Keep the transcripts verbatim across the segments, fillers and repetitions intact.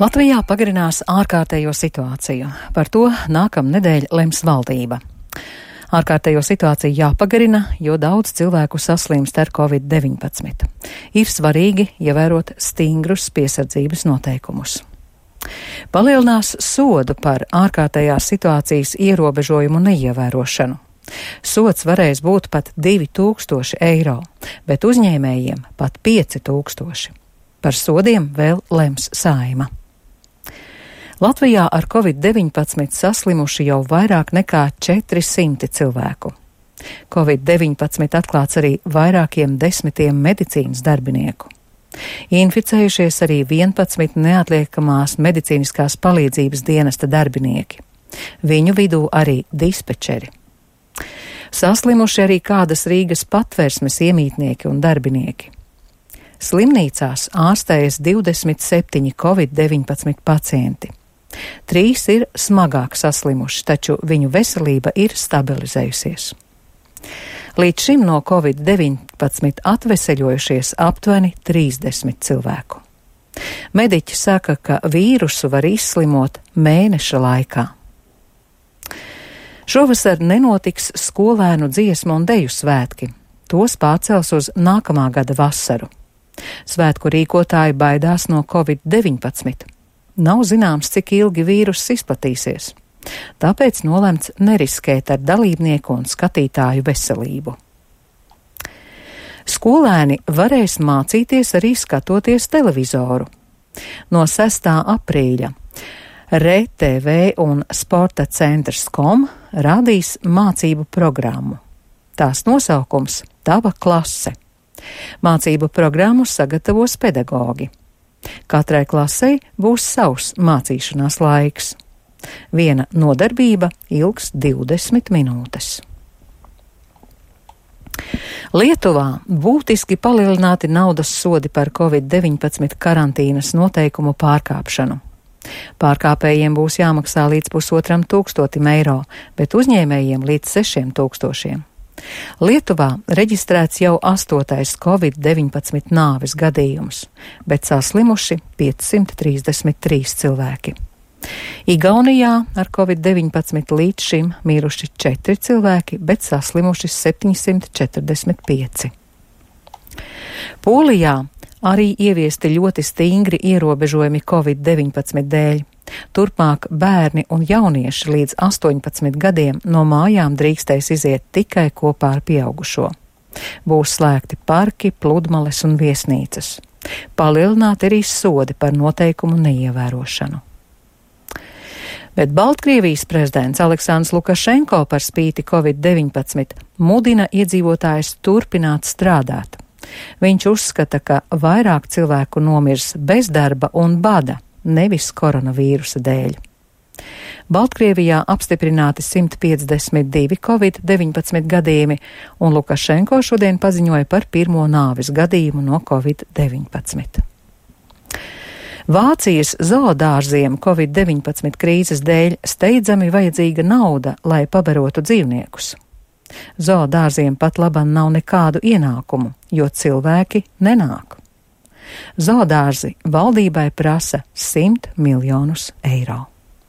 Latvijā pagarinās ārkārtējo situāciju. Par to nākamnedēļ lems valdība. Ārkārtējo situāciju jāpagarina, jo daudz cilvēku saslimst ar covid deviņpadsmit. Ir svarīgi ievērot stingrus piesardzības noteikumus. Palielinās sodu par ārkārtējās situācijas ierobežojumu neievērošanu. Sods varēs būt pat divi tūkstoši eiro, bet uzņēmējiem pat pieci tūkstoši. Par sodiem vēl lems Saeima. Latvijā ar covid deviņpadsmit saslimuši jau vairāk nekā četri simti cilvēku. covid deviņpadsmit atklāts arī vairākiem desmitiem medicīnas darbinieku. Inficējušies arī vienpadsmit neatliekamās medicīniskās palīdzības dienesta darbinieki. Viņu vidū arī dispečeri. Saslimuši arī kādas Rīgas Patversmes iemītnieki un darbinieki. Slimnīcās ārstējas divdesmit septiņi covid deviņpadsmit pacienti. Trīs ir smagāk saslimuši, taču viņu veselība ir stabilizējusies. Līdz šim no covid deviņpadsmit atveseļojušies aptuveni trīsdesmit cilvēku. Mediķi saka, ka vīrusu var izslimot mēneša laikā. Šovasar nenotiks skolēnu dziesmu un deju svētki. Tos pārcels uz nākamā gada vasaru. Svētku rīkotāji baidās no covid deviņpadsmit. Nav zināms, cik ilgi vīruss izplatīsies. Tāpēc nolemts neriskēt ar dalībnieku un skatītāju veselību. Skolēni varēs mācīties arī skatoties televizoru. No sestā aprīļa R T V un Sporta centrs punkt com rādīs mācību programmu. Tās nosaukums – Tava klase. Mācību programmu sagatavos pedagogi. Katrai klasei būs savs mācīšanās laiks. Viena nodarbība ilgs divdesmit minūtes. Lietuvā būtiski palielināti naudas sodi par covid deviņpadsmit karantīnas noteikumu pārkāpšanu. Pārkāpējiem būs jāmaksā līdz pusotram tūkstotim eiro, bet uzņēmējiem līdz sešiem tūkstošiem. Lietuvā reģistrēts jau astotais covid deviņpadsmit nāves gadījums, bet saslimuši piecsimt trīsdesmit trīs cilvēki. Igaunijā ar covid deviņpadsmit līdz šim miruši četri cilvēki, bet saslimuši septiņsimt četrdesmit pieci. Polijā arī ieviesti ļoti stingri ierobežojumi covid deviņpadsmit dēļ. Turpmāk bērni un jaunieši līdz astoņpadsmit gadiem no mājām drīkstēs iziet tikai kopā ar pieaugušo. Būs slēgti parki, pludmales un viesnīcas. Palielināti arī sodi par noteikumu neievērošanu. Bet Baltkrievijas prezidents Aleksandrs Lukašenko par spīti covid deviņpadsmit mudina iedzīvotājus turpināt strādāt. Viņš uzskata, ka vairāk cilvēku nomirs bezdarba un bada, nevis koronavīrusa dēļ. Baltkrievijā apstiprināti simt piecdesmit divi covid deviņpadsmit gadījumi, un Lukašenko šodien paziņoja par pirmo nāves gadījumu no covid deviņpadsmit. Vācijas zoodārziem covid deviņpadsmit krīzes dēļ steidzami vajadzīga nauda, lai pabarotu dzīvniekus. Zoodārziem pat labam nav nekādu ienākumu, jo cilvēki nenāk. Zoodārzi valdībai prasa simt miljonus eiro.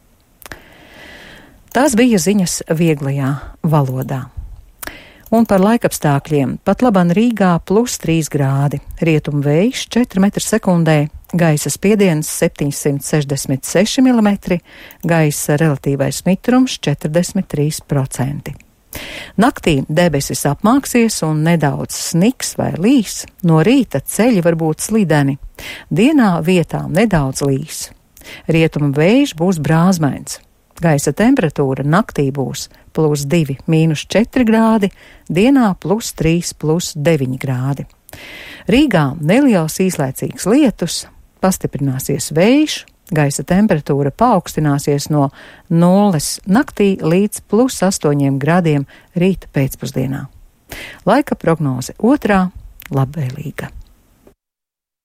Tās bija ziņas vieglajā valodā. Un par laikapstākļiem pat labam Rīgā plus trīs grādi, rietumu vējš četri metri sekundē, gaisa spiediens septiņsimt sešdesmit seši milimetri, gaisa relatīvais mitrums četrdesmit trīs procenti. Naktī debesis apmāksies un nedaudz sniks vai līs, no rīta ceļi var būt slideni, dienā vietām nedaudz līs. Rietumu vējš būs brāzmains. Gaisa temperatūra naktī būs plus divi mīnus četri grādi, dienā plus trīs plus deviņi grādi. Rīgā neliels īslaicīgs lietus, pastiprināsies vējš, gaisa temperatūra paaugstināsies no nulles naktī līdz plus astoņiem grādiem rīta pēcpusdienā. Laika prognoze otrā labvēlīga.